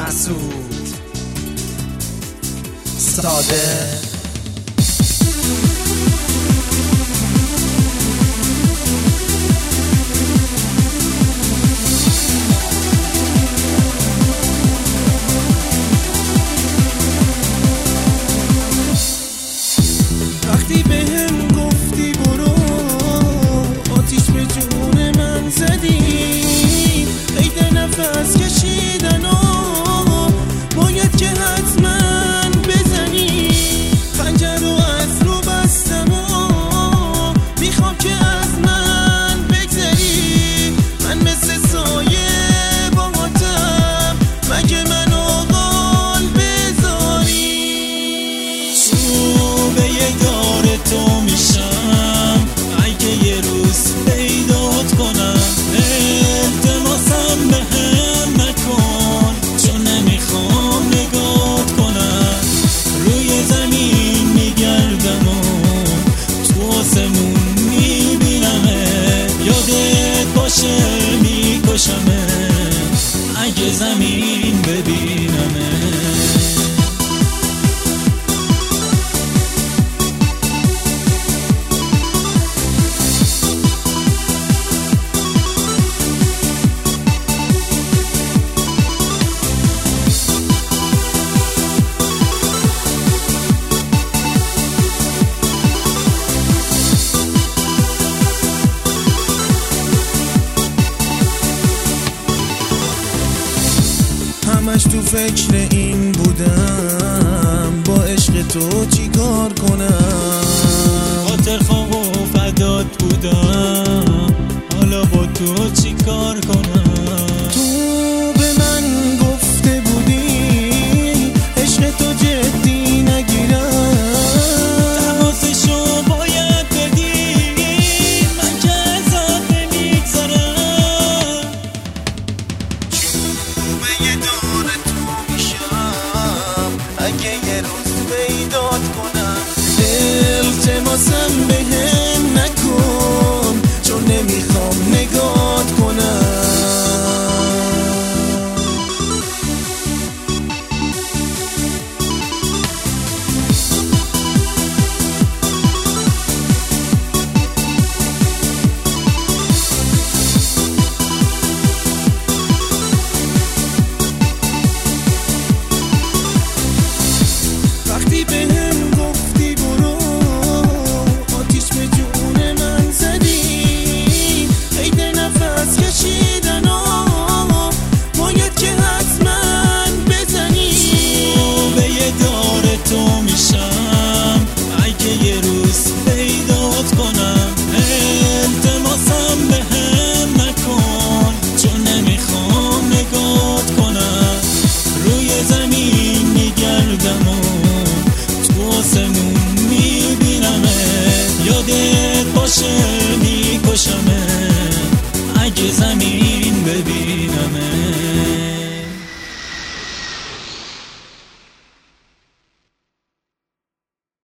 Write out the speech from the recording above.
مسعود صادق وقتی بهم گفتی برو آتیش به جون من زدی، قید نفس کشیدن و باید که حتما بزنی، خنجر رو از رو بستم و میخوام که از من بگذری، من مثل سایه باهاتم مگه منو قال بذاری، تو به یه دار تو میشم اگه یه روز پیدات کنم، التماسم به هم نکن چون نمیخوام نگات کنم، روی زمین میگردم و تو آسمون میبینمه، یادت باشه میکشمه اگه زمین ببینمه. همش تو فکر این بودم با عشق تو چی کار کنم، خاطر خواب و فدات بودم حالا با تو چی کار کنم، تو به من گفته بودی عشق تو جدی نگیرم، تماسشو باید بدی من که ازت نمیگذرم، چوبه یه دور تو میشم اگه یه روز پیدات کنم، التماسم بهم